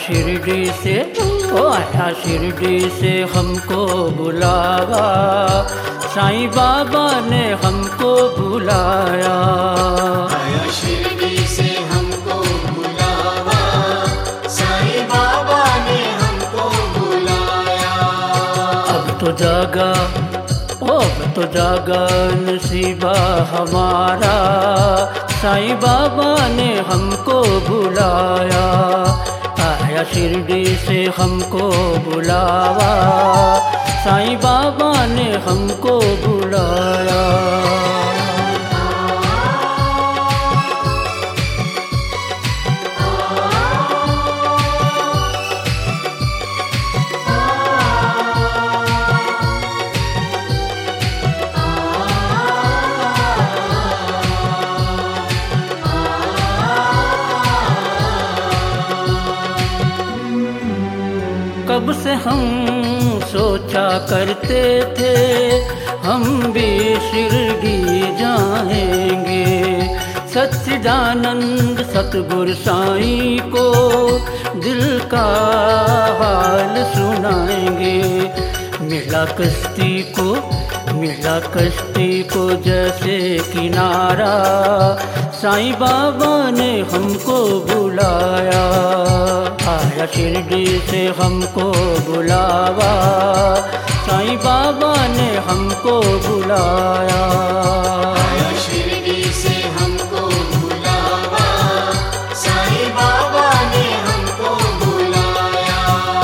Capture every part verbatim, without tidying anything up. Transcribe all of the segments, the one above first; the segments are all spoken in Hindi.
शिरडी से, ओ आया शिरडी से हमको बुलावा, साईं बाबा ने हमको बुलाया। आया शिरडी से हमको बुलावा, साईं बाबा ने हमको बुलाया। अब तो जागा, ओ अब तो जागा नसीबा हमारा, साईं बाबा ने हमको बुलाया। आया शिरडी से हमको बुलावा, साईं बाबा ने हमको बुलाया। कब से हम सोचा करते थे हम भी शिरडी जाएंगे, सच्चिदानंद सतगुरु साईं को दिल का हाल सुनाएंगे। मिला कश्ती को, मिला कश्ती को जैसे किनारा, साईं बाबा ने हमको बुलाया। आया शिरडी से हमको बुलावा, साईं बाबा ने हमको बुलाया। आया शिरडी से हमको बुलावा, साईं बाबा ने हमको बुलाया।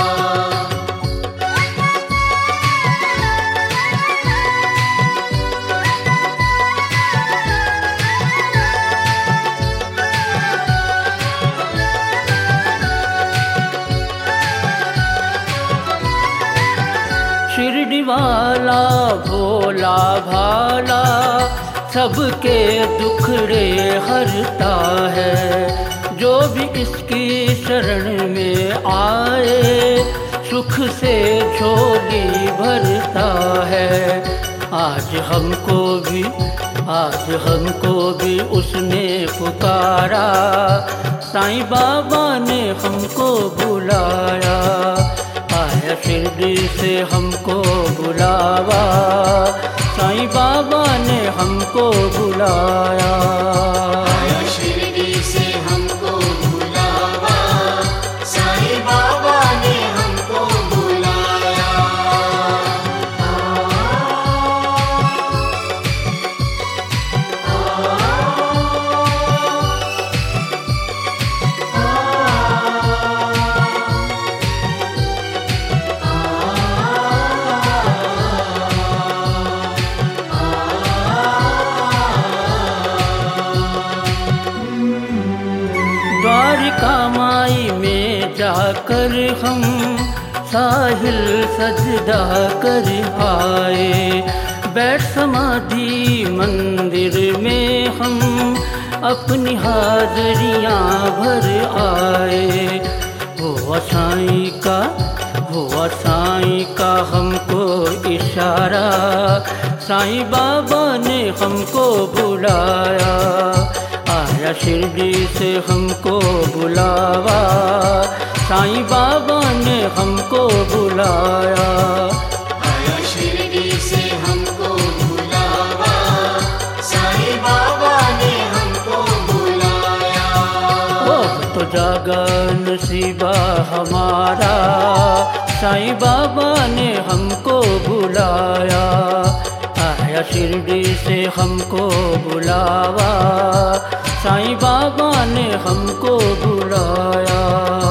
शिरडी वाला भोला भाला सबके दुखड़े हरता है, जो भी इसकी शरण में आए सुख से झोली भरता है। आज हमको भी, आज हमको भी उसने पुकारा, साईं बाबा ने हमको बुलाया। आया शिरडी से हमको बुलावा, साईं बाबा ने हमको बुलाया। आया शिरडी से हमको बुलावा, साईं बाबा ने हमको बुलाया। द्वारिका माई में जाकर हम साहिल सजदा कर आए, बैठ समाधि मंदिर में हम अपनी हाजरियां भर आए। हुआ साईं का, हुआ साईं का हमको इशारा, साईं बाबा ने हमको बुलाया। आया शिरडी से हमको बुलावा, साईं बाबा ने हमको बुलाया। आया शिरडी से हमको बुलावा, साईं बाबा ने हमको बुलाया। ओ तो जागा नसीबा हमारा, साईं बाबा ने हमको बुलाया। आया शिरडी से हमको बुलावा, साईं बाबा ने हमको बुलाया।